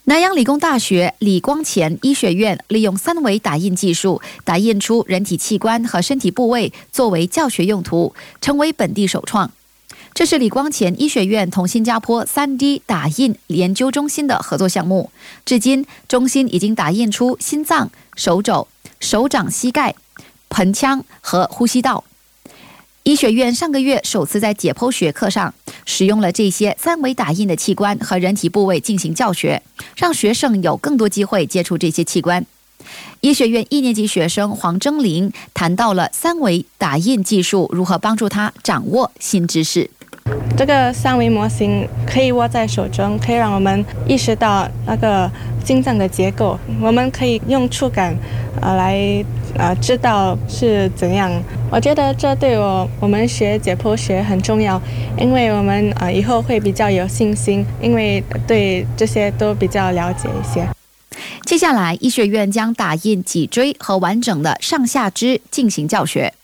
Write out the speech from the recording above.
南洋理工大学李光前医学院利用三维打印技术打印出人体器官和身体部位作为教学用途，成为本地首创。这是李光前医学院同新加坡 3D 打印研究中心的合作项目。至今，中心已经打印出心脏、手肘、手掌、膝盖、盆腔和呼吸道。医学院上个月首次在解剖学课上使用了这些三维打印的器官和人体部位进行教学，让学生有更多机会接触这些器官。医学院1年级学生黄征林谈到了三维打印技术如何帮助他掌握新知识。 这个三维模型可以握在手中，可以让我们意识到那个心脏的结构，我们可以用触感来知道是怎样。我觉得这对我们学解剖学很重要，因为我们以后会比较有信心，因为对这些都比较了解一些。 接下来，医学院将打印脊椎和完整的上下肢进行教学。